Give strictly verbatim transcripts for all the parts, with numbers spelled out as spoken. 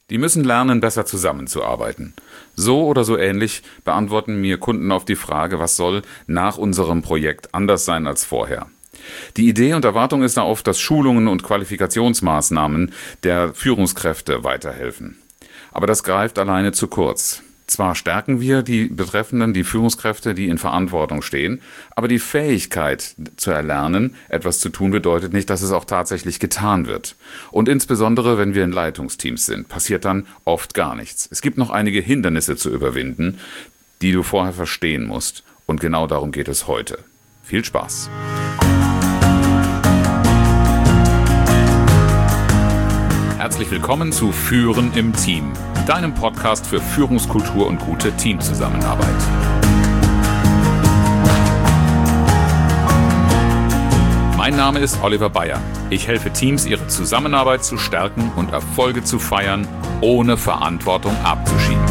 Die müssen lernen, besser zusammenzuarbeiten. So oder so ähnlich beantworten mir Kunden auf die Frage, was soll nach unserem Projekt anders sein als vorher. Die Idee und Erwartung ist da oft, dass Schulungen und Qualifikationsmaßnahmen der Führungskräfte weiterhelfen. Aber das greift alleine zu kurz. Zwar stärken wir die Betreffenden, die Führungskräfte, die in Verantwortung stehen, aber die Fähigkeit zu erlernen, etwas zu tun, bedeutet nicht, dass es auch tatsächlich getan wird. Und insbesondere, wenn wir in Leitungsteams sind, passiert dann oft gar nichts. Es gibt noch einige Hindernisse zu überwinden, die du vorher verstehen musst. Und genau darum geht es heute. Viel Spaß! Herzlich willkommen zu Führen im Team, deinem Podcast für Führungskultur und gute Teamzusammenarbeit. Mein Name ist Oliver Bayer. Ich helfe Teams, ihre Zusammenarbeit zu stärken und Erfolge zu feiern, ohne Verantwortung abzuschieben.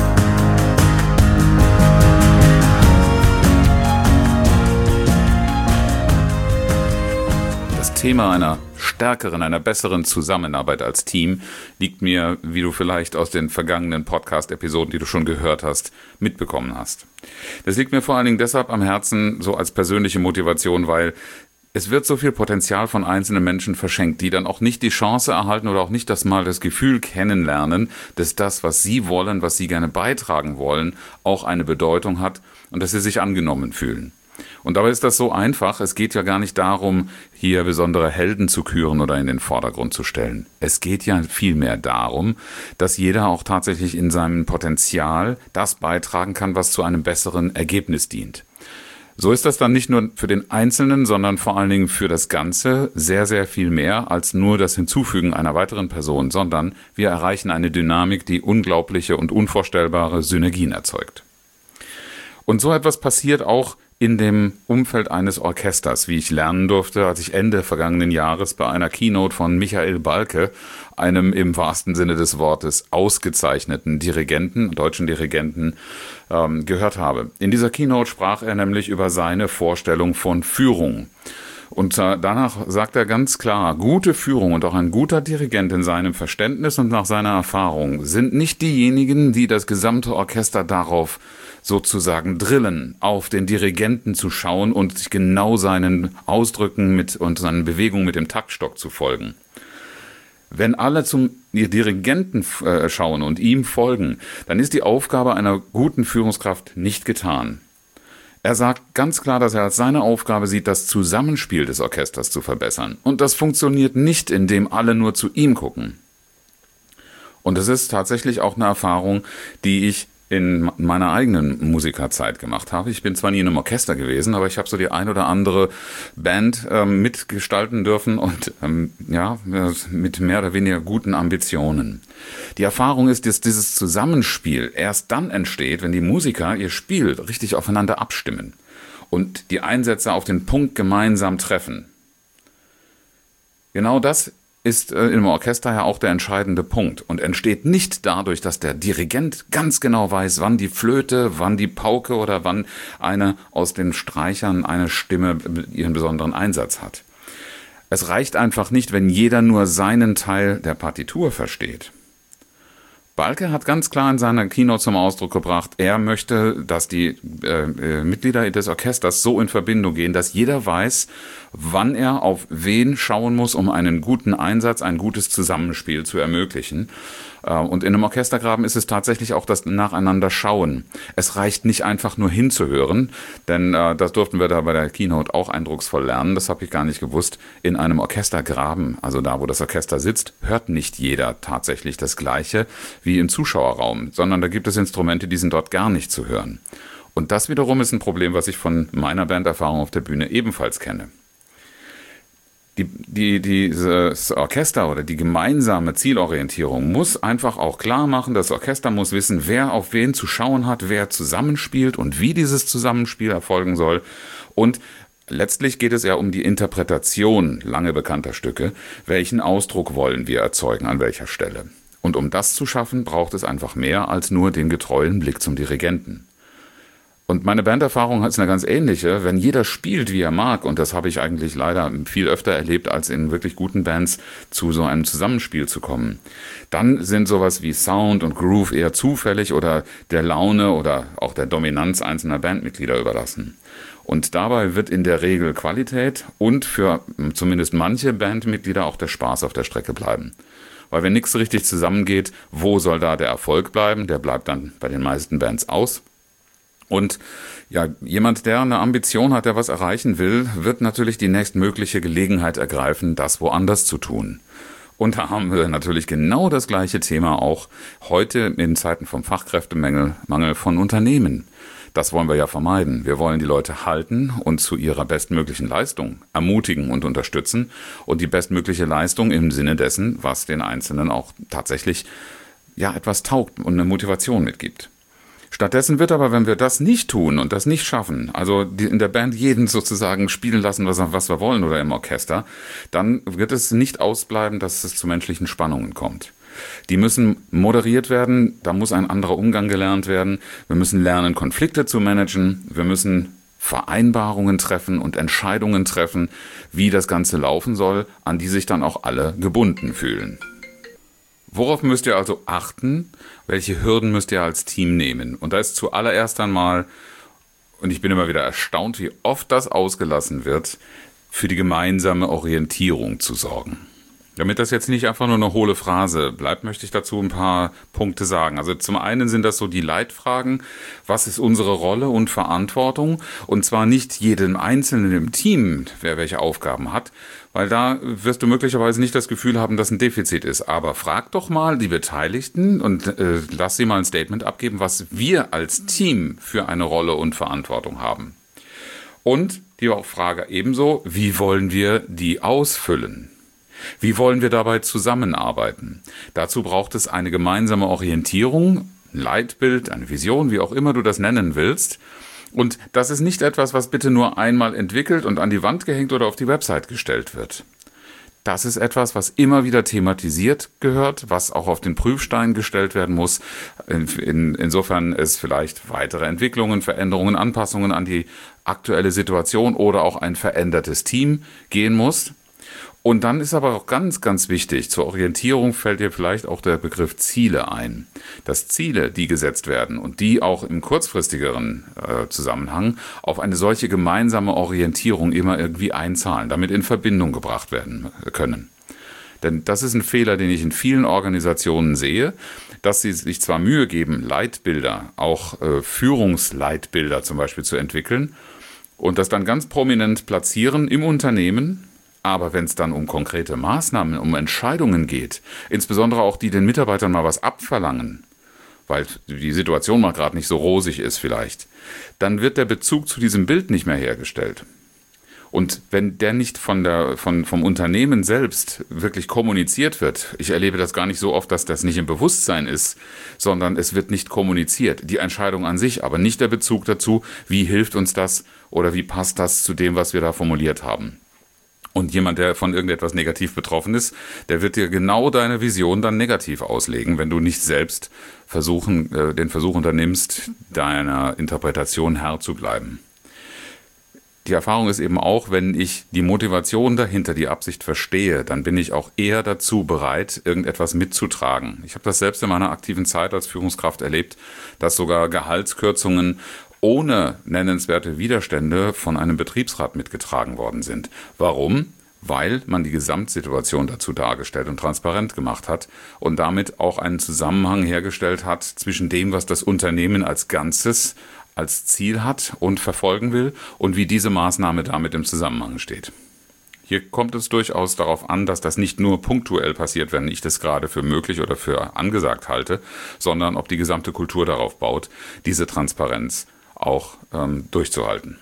Das Thema einer stärkeren, einer besseren Zusammenarbeit als Team liegt mir, wie du vielleicht aus den vergangenen Podcast-Episoden, die du schon gehört hast, mitbekommen hast. Das liegt mir vor allen Dingen deshalb am Herzen, so als persönliche Motivation, weil es wird so viel Potenzial von einzelnen Menschen verschenkt, die dann auch nicht die Chance erhalten oder auch nicht das mal das Gefühl kennenlernen, dass das, was sie wollen, was sie gerne beitragen wollen, auch eine Bedeutung hat und dass sie sich angenommen fühlen. Und dabei ist das so einfach, es geht ja gar nicht darum, hier besondere Helden zu küren oder in den Vordergrund zu stellen. Es geht ja vielmehr darum, dass jeder auch tatsächlich in seinem Potenzial das beitragen kann, was zu einem besseren Ergebnis dient. So ist das dann nicht nur für den Einzelnen, sondern vor allen Dingen für das Ganze sehr, sehr viel mehr als nur das Hinzufügen einer weiteren Person, sondern wir erreichen eine Dynamik, die unglaubliche und unvorstellbare Synergien erzeugt. Und so etwas passiert auch in dem Umfeld eines Orchesters, wie ich lernen durfte, als ich Ende vergangenen Jahres bei einer Keynote von Michael Balke, einem im wahrsten Sinne des Wortes ausgezeichneten Dirigenten, deutschen Dirigenten, ähm, gehört habe. In dieser Keynote sprach er nämlich über seine Vorstellung von Führung. Und äh, danach sagt er ganz klar, gute Führung und auch ein guter Dirigent in seinem Verständnis und nach seiner Erfahrung sind nicht diejenigen, die das gesamte Orchester darauf sozusagen drillen, auf den Dirigenten zu schauen und sich genau seinen Ausdrücken mit und seinen Bewegungen mit dem Taktstock zu folgen. Wenn alle zum Dirigenten äh, schauen und ihm folgen, dann ist die Aufgabe einer guten Führungskraft nicht getan. Er sagt ganz klar, dass er als seine Aufgabe sieht, das Zusammenspiel des Orchesters zu verbessern. Und das funktioniert nicht, indem alle nur zu ihm gucken. Und es ist tatsächlich auch eine Erfahrung, die ich in meiner eigenen Musikerzeit gemacht habe. Ich bin zwar nie in einem Orchester gewesen, aber ich habe so die ein oder andere Band ähm, mitgestalten dürfen und ähm, ja, mit mehr oder weniger guten Ambitionen. Die Erfahrung ist, dass dieses Zusammenspiel erst dann entsteht, wenn die Musiker ihr Spiel richtig aufeinander abstimmen und die Einsätze auf den Punkt gemeinsam treffen. Genau das ist äh, im Orchester ja auch der entscheidende Punkt und entsteht nicht dadurch, dass der Dirigent ganz genau weiß, wann die Flöte, wann die Pauke oder wann eine aus den Streichern eine Stimme ihren besonderen Einsatz hat. Es reicht einfach nicht, wenn jeder nur seinen Teil der Partitur versteht. Balke hat ganz klar in seiner Keynote zum Ausdruck gebracht, er möchte, dass die äh, äh, Mitglieder des Orchesters so in Verbindung gehen, dass jeder weiß, wann er auf wen schauen muss, um einen guten Einsatz, ein gutes Zusammenspiel zu ermöglichen. Äh, und in einem Orchestergraben ist es tatsächlich auch das Nacheinander schauen. Es reicht nicht einfach nur hinzuhören, denn äh, das durften wir da bei der Keynote auch eindrucksvoll lernen, das habe ich gar nicht gewusst. In einem Orchestergraben, also da, wo das Orchester sitzt, hört nicht jeder tatsächlich das Gleiche wie im Zuschauerraum, sondern da gibt es Instrumente, die sind dort gar nicht zu hören. Und das wiederum ist ein Problem, was ich von meiner Banderfahrung auf der Bühne ebenfalls kenne. Die, die, dieses Orchester oder die gemeinsame Zielorientierung muss einfach auch klar machen, das Orchester muss wissen, wer auf wen zu schauen hat, wer zusammenspielt und wie dieses Zusammenspiel erfolgen soll. Und letztlich geht es ja um die Interpretation lange bekannter Stücke. Welchen Ausdruck wollen wir erzeugen, an welcher Stelle? Und um das zu schaffen, braucht es einfach mehr als nur den getreuen Blick zum Dirigenten. Und meine Banderfahrung ist eine ganz ähnliche. Wenn jeder spielt, wie er mag, und das habe ich eigentlich leider viel öfter erlebt, als in wirklich guten Bands zu so einem Zusammenspiel zu kommen, dann sind sowas wie Sound und Groove eher zufällig oder der Laune oder auch der Dominanz einzelner Bandmitglieder überlassen. Und dabei wird in der Regel Qualität und für zumindest manche Bandmitglieder auch der Spaß auf der Strecke bleiben. Weil wenn nichts richtig zusammengeht, wo soll da der Erfolg bleiben? Der bleibt dann bei den meisten Bands aus. Und ja, jemand, der eine Ambition hat, der was erreichen will, wird natürlich die nächstmögliche Gelegenheit ergreifen, das woanders zu tun. Und da haben wir natürlich genau das gleiche Thema auch heute in Zeiten vom Fachkräftemangel Mangel von Unternehmen. Das wollen wir ja vermeiden. Wir wollen die Leute halten und zu ihrer bestmöglichen Leistung ermutigen und unterstützen und die bestmögliche Leistung im Sinne dessen, was den Einzelnen auch tatsächlich ja etwas taugt und eine Motivation mitgibt. Stattdessen wird aber, wenn wir das nicht tun und das nicht schaffen, also die, in der Band jeden sozusagen spielen lassen, was, was wir wollen oder im Orchester, dann wird es nicht ausbleiben, dass es zu menschlichen Spannungen kommt. Die müssen moderiert werden, da muss ein anderer Umgang gelernt werden. Wir müssen lernen, Konflikte zu managen. Wir müssen Vereinbarungen treffen und Entscheidungen treffen, wie das Ganze laufen soll, an die sich dann auch alle gebunden fühlen. Worauf müsst ihr also achten? Welche Hürden müsst ihr als Team nehmen? Und da ist zuallererst einmal, und ich bin immer wieder erstaunt, wie oft das ausgelassen wird, für die gemeinsame Orientierung zu sorgen. Damit das jetzt nicht einfach nur eine hohle Phrase bleibt, möchte ich dazu ein paar Punkte sagen. Also zum einen sind das so die Leitfragen, was ist unsere Rolle und Verantwortung? Und zwar nicht jedem Einzelnen im Team, wer welche Aufgaben hat, weil da wirst du möglicherweise nicht das Gefühl haben, dass ein Defizit ist. Aber frag doch mal die Beteiligten und äh, lass sie mal ein Statement abgeben, was wir als Team für eine Rolle und Verantwortung haben. Und die Frage ebenso, wie wollen wir die ausfüllen? Wie wollen wir dabei zusammenarbeiten? Dazu braucht es eine gemeinsame Orientierung, ein Leitbild, eine Vision, wie auch immer du das nennen willst. Und das ist nicht etwas, was bitte nur einmal entwickelt und an die Wand gehängt oder auf die Website gestellt wird. Das ist etwas, was immer wieder thematisiert gehört, was auch auf den Prüfstein gestellt werden muss. In, in, insofern es vielleicht weitere Entwicklungen, Veränderungen, Anpassungen an die aktuelle Situation oder auch ein verändertes Team gehen muss. Und dann ist aber auch ganz, ganz wichtig, zur Orientierung fällt dir vielleicht auch der Begriff Ziele ein. Dass Ziele, die gesetzt werden und die auch im kurzfristigeren äh, Zusammenhang auf eine solche gemeinsame Orientierung immer irgendwie einzahlen, damit in Verbindung gebracht werden können. Denn das ist ein Fehler, den ich in vielen Organisationen sehe, dass sie sich zwar Mühe geben, Leitbilder, auch äh, Führungsleitbilder zum Beispiel zu entwickeln und das dann ganz prominent platzieren im Unternehmen. Aber wenn es dann um konkrete Maßnahmen, um Entscheidungen geht, insbesondere auch die den Mitarbeitern mal was abverlangen, weil die Situation mal gerade nicht so rosig ist vielleicht, dann wird der Bezug zu diesem Bild nicht mehr hergestellt. Und wenn der nicht von der, von, vom Unternehmen selbst wirklich kommuniziert wird, ich erlebe das gar nicht so oft, dass das nicht im Bewusstsein ist, sondern es wird nicht kommuniziert. Die Entscheidung an sich, aber nicht der Bezug dazu, wie hilft uns das oder wie passt das zu dem, was wir da formuliert haben. Und jemand, der von irgendetwas negativ betroffen ist, der wird dir genau deine Vision dann negativ auslegen, wenn du nicht selbst versuchen, äh, den Versuch unternimmst, deiner Interpretation Herr zu bleiben. Die Erfahrung ist eben auch, wenn ich die Motivation dahinter, die Absicht verstehe, dann bin ich auch eher dazu bereit, irgendetwas mitzutragen. Ich habe das selbst in meiner aktiven Zeit als Führungskraft erlebt, dass sogar Gehaltskürzungen ohne nennenswerte Widerstände von einem Betriebsrat mitgetragen worden sind. Warum? Weil man die Gesamtsituation dazu dargestellt und transparent gemacht hat und damit auch einen Zusammenhang hergestellt hat zwischen dem, was das Unternehmen als Ganzes als Ziel hat und verfolgen will und wie diese Maßnahme damit im Zusammenhang steht. Hier kommt es durchaus darauf an, dass das nicht nur punktuell passiert, wenn ich das gerade für möglich oder für angesagt halte, sondern ob die gesamte Kultur darauf baut, diese Transparenz auch ähm, durchzuhalten.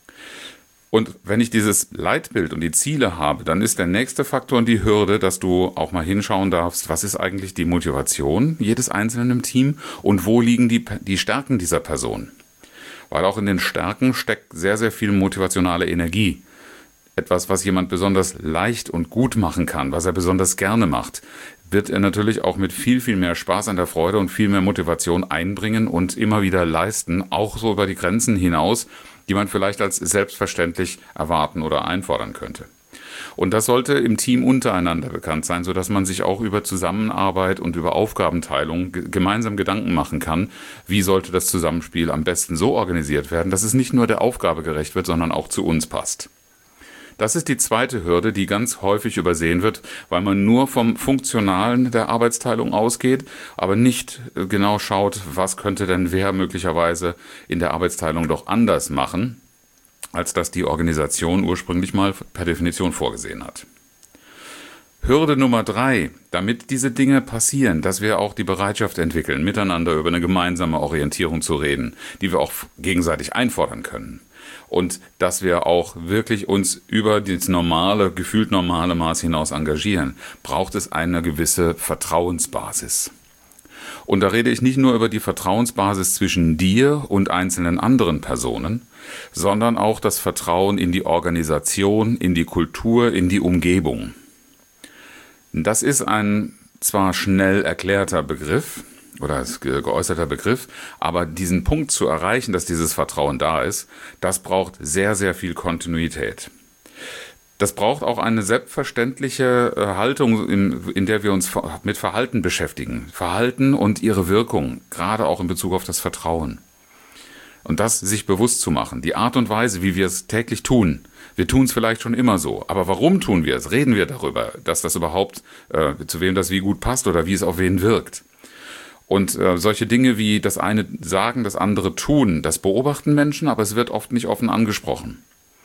Und wenn ich dieses Leitbild und die Ziele habe, dann ist der nächste Faktor und die Hürde, dass du auch mal hinschauen darfst, was ist eigentlich die Motivation jedes Einzelnen im Team und wo liegen die, die Stärken dieser Person. Weil auch in den Stärken steckt sehr, sehr viel motivationale Energie. Etwas, was jemand besonders leicht und gut machen kann, was er besonders gerne macht. wird er natürlich auch mit viel, viel mehr Spaß an der Freude und viel mehr Motivation einbringen und immer wieder leisten, auch so über die Grenzen hinaus, die man vielleicht als selbstverständlich erwarten oder einfordern könnte. Und das sollte im Team untereinander bekannt sein, sodass man sich auch über Zusammenarbeit und über Aufgabenteilung g- gemeinsam Gedanken machen kann, wie sollte das Zusammenspiel am besten so organisiert werden, dass es nicht nur der Aufgabe gerecht wird, sondern auch zu uns passt. Das ist die zweite Hürde, die ganz häufig übersehen wird, weil man nur vom Funktionalen der Arbeitsteilung ausgeht, aber nicht genau schaut, was könnte denn wer möglicherweise in der Arbeitsteilung doch anders machen, als das die Organisation ursprünglich mal per Definition vorgesehen hat. Hürde Nummer drei, damit diese Dinge passieren, dass wir auch die Bereitschaft entwickeln, miteinander über eine gemeinsame Orientierung zu reden, die wir auch gegenseitig einfordern können. Und dass wir auch wirklich uns über das normale, gefühlt normale Maß hinaus engagieren, braucht es eine gewisse Vertrauensbasis. Und da rede ich nicht nur über die Vertrauensbasis zwischen dir und einzelnen anderen Personen, sondern auch das Vertrauen in die Organisation, in die Kultur, in die Umgebung. Das ist ein zwar schnell erklärter Begriff, oder als geäußerter Begriff, aber diesen Punkt zu erreichen, dass dieses Vertrauen da ist, das braucht sehr, sehr viel Kontinuität. Das braucht auch eine selbstverständliche Haltung, in, in der wir uns mit Verhalten beschäftigen. Verhalten und ihre Wirkung, gerade auch in Bezug auf das Vertrauen. Und das sich bewusst zu machen, die Art und Weise, wie wir es täglich tun. Wir tun es vielleicht schon immer so, aber warum tun wir es? Reden wir darüber, dass das überhaupt, äh, zu wem das wie gut passt oder wie es auf wen wirkt. Und äh, solche Dinge wie das eine sagen, das andere tun, das beobachten Menschen, aber es wird oft nicht offen angesprochen.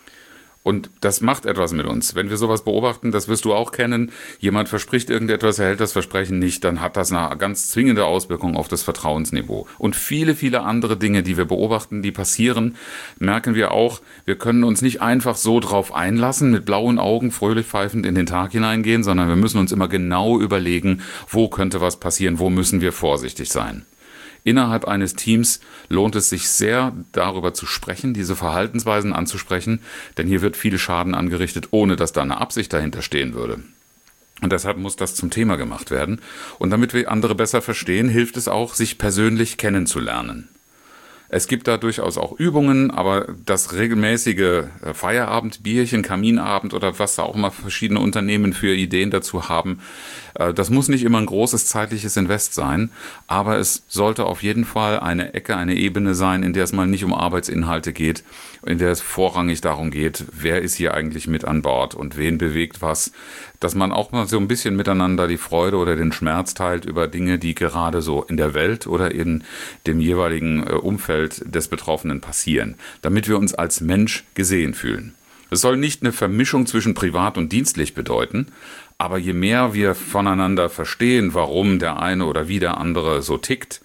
Und das macht etwas mit uns. Wenn wir sowas beobachten, das wirst du auch kennen, jemand verspricht irgendetwas, er hält das Versprechen nicht, dann hat das eine ganz zwingende Auswirkung auf das Vertrauensniveau. Und viele, viele andere Dinge, die wir beobachten, die passieren, merken wir auch, wir können uns nicht einfach so drauf einlassen, mit blauen Augen fröhlich pfeifend in den Tag hineingehen, sondern wir müssen uns immer genau überlegen, wo könnte was passieren, wo müssen wir vorsichtig sein. Innerhalb eines Teams lohnt es sich sehr, darüber zu sprechen, diese Verhaltensweisen anzusprechen, denn hier wird viel Schaden angerichtet, ohne dass da eine Absicht dahinter stehen würde. Und deshalb muss das zum Thema gemacht werden. Und damit wir andere besser verstehen, hilft es auch, sich persönlich kennenzulernen. Es gibt da durchaus auch Übungen, aber das regelmäßige Feierabend, Bierchen, Kaminabend oder was da auch mal verschiedene Unternehmen für Ideen dazu haben, das muss nicht immer ein großes zeitliches Invest sein, aber es sollte auf jeden Fall eine Ecke, eine Ebene sein, in der es mal nicht um Arbeitsinhalte geht, in der es vorrangig darum geht, wer ist hier eigentlich mit an Bord und wen bewegt was, dass man auch mal so ein bisschen miteinander die Freude oder den Schmerz teilt über Dinge, die gerade so in der Welt oder in dem jeweiligen Umfeld des Betroffenen passieren, damit wir uns als Mensch gesehen fühlen. Es soll nicht eine Vermischung zwischen privat und dienstlich bedeuten, aber je mehr wir voneinander verstehen, warum der eine oder wie der andere so tickt,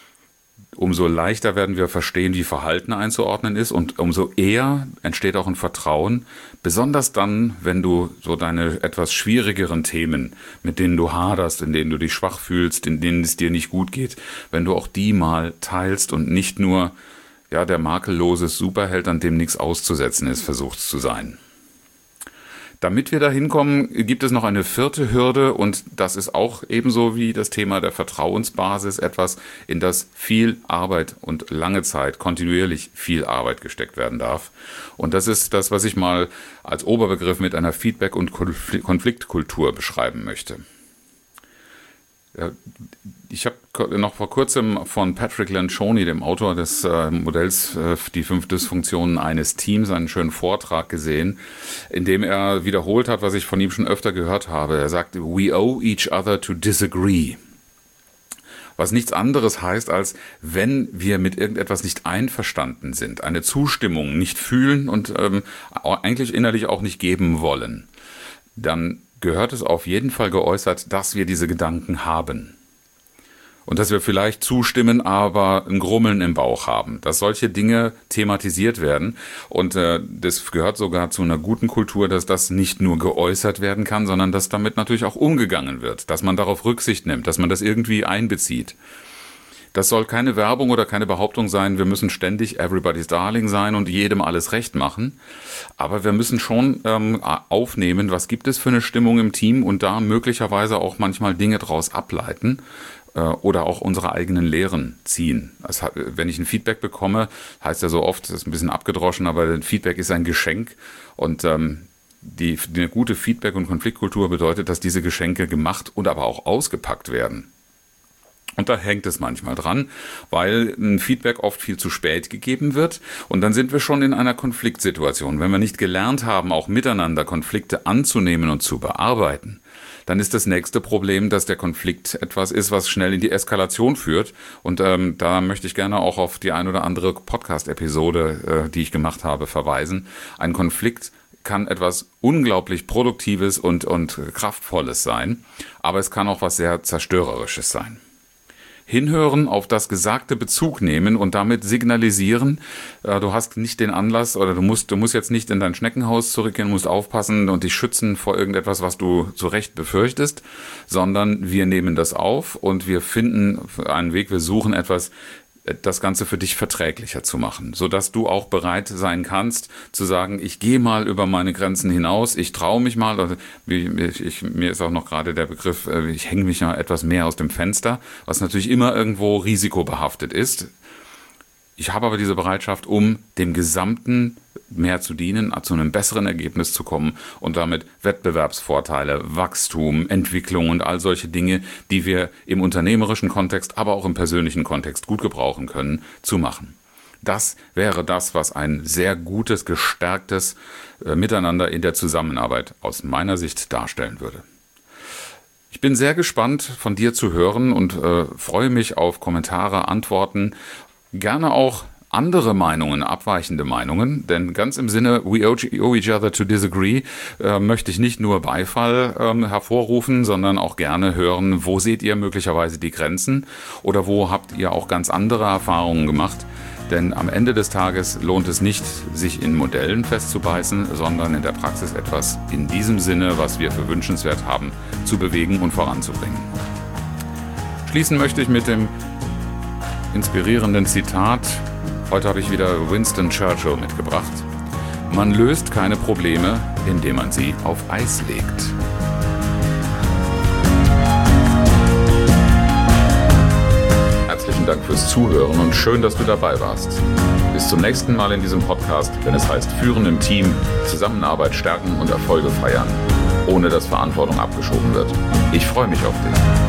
umso leichter werden wir verstehen, wie Verhalten einzuordnen ist und umso eher entsteht auch ein Vertrauen, besonders dann, wenn du so deine etwas schwierigeren Themen, mit denen du haderst, in denen du dich schwach fühlst, in denen es dir nicht gut geht, wenn du auch die mal teilst und nicht nur ja, der makellose Superheld, an dem nichts auszusetzen ist, versucht zu sein. Damit wir da hinkommen, gibt es noch eine vierte Hürde und das ist auch ebenso wie das Thema der Vertrauensbasis etwas, in das viel Arbeit und lange Zeit, kontinuierlich viel Arbeit gesteckt werden darf. Und das ist das, was ich mal als Oberbegriff mit einer Feedback- und Konfliktkultur beschreiben möchte. Ich habe noch vor kurzem von Patrick Lencioni, dem Autor des äh, Modells äh, Die fünf Dysfunktionen eines Teams, einen schönen Vortrag gesehen, in dem er wiederholt hat, was ich von ihm schon öfter gehört habe. Er sagte, we owe each other to disagree. Was nichts anderes heißt, als wenn wir mit irgendetwas nicht einverstanden sind, eine Zustimmung nicht fühlen und ähm, eigentlich innerlich auch nicht geben wollen, dann gehört es auf jeden Fall geäußert, dass wir diese Gedanken haben. Und dass wir vielleicht zustimmen, aber ein Grummeln im Bauch haben. Dass solche Dinge thematisiert werden. Und äh, das gehört sogar zu einer guten Kultur, dass das nicht nur geäußert werden kann, sondern dass damit natürlich auch umgegangen wird. Dass man darauf Rücksicht nimmt, dass man das irgendwie einbezieht. Das soll keine Werbung oder keine Behauptung sein, wir müssen ständig everybody's darling sein und jedem alles recht machen. Aber wir müssen schon ähm, aufnehmen, was gibt es für eine Stimmung im Team und da möglicherweise auch manchmal Dinge draus ableiten äh, oder auch unsere eigenen Lehren ziehen. Das hat, wenn ich ein Feedback bekomme, heißt ja so oft, das ist ein bisschen abgedroschen, aber ein Feedback ist ein Geschenk und ähm, die, die eine gute Feedback- und Konfliktkultur bedeutet, dass diese Geschenke gemacht und aber auch ausgepackt werden. Und da hängt es manchmal dran, weil ein Feedback oft viel zu spät gegeben wird und dann sind wir schon in einer Konfliktsituation. Wenn wir nicht gelernt haben, auch miteinander Konflikte anzunehmen und zu bearbeiten, dann ist das nächste Problem, dass der Konflikt etwas ist, was schnell in die Eskalation führt. Und ähm, da möchte ich gerne auch auf die ein oder andere Podcast-Episode, äh, die ich gemacht habe, verweisen. Ein Konflikt kann etwas unglaublich Produktives und, und Kraftvolles sein, aber es kann auch was sehr Zerstörerisches sein. Hinhören, auf das Gesagte Bezug nehmen und damit signalisieren, äh, du hast nicht den Anlass oder du musst, du musst jetzt nicht in dein Schneckenhaus zurückgehen, musst aufpassen und dich schützen vor irgendetwas, was du zu Recht befürchtest, sondern wir nehmen das auf und wir finden einen Weg, wir suchen etwas, das Ganze für dich verträglicher zu machen, sodass du auch bereit sein kannst, zu sagen, ich gehe mal über meine Grenzen hinaus, ich traue mich mal, oder ich, ich, mir ist auch noch gerade der Begriff, ich hänge mich ja etwas mehr aus dem Fenster, was natürlich immer irgendwo risikobehaftet ist. Ich habe aber diese Bereitschaft, um dem Gesamten mehr zu dienen, zu einem besseren Ergebnis zu kommen und damit Wettbewerbsvorteile, Wachstum, Entwicklung und all solche Dinge, die wir im unternehmerischen Kontext, aber auch im persönlichen Kontext gut gebrauchen können, zu machen. Das wäre das, was ein sehr gutes, gestärktes äh, Miteinander in der Zusammenarbeit aus meiner Sicht darstellen würde. Ich bin sehr gespannt, von dir zu hören und äh, freue mich auf Kommentare, Antworten, gerne auch andere Meinungen, abweichende Meinungen, denn ganz im Sinne we owe each other to disagree äh, möchte ich nicht nur Beifall ähm, hervorrufen, sondern auch gerne hören, wo seht ihr möglicherweise die Grenzen oder wo habt ihr auch ganz andere Erfahrungen gemacht, denn am Ende des Tages lohnt es nicht, sich in Modellen festzubeißen, sondern in der Praxis etwas in diesem Sinne, was wir für wünschenswert haben, zu bewegen und voranzubringen. Schließen möchte ich mit dem inspirierenden Zitat. Heute habe ich wieder Winston Churchill mitgebracht. Man löst keine Probleme, indem man sie auf Eis legt. Herzlichen Dank fürs Zuhören und schön, dass du dabei warst. Bis zum nächsten Mal in diesem Podcast, wenn es heißt Führen im Team, Zusammenarbeit stärken und Erfolge feiern, ohne dass Verantwortung abgeschoben wird. Ich freue mich auf dich.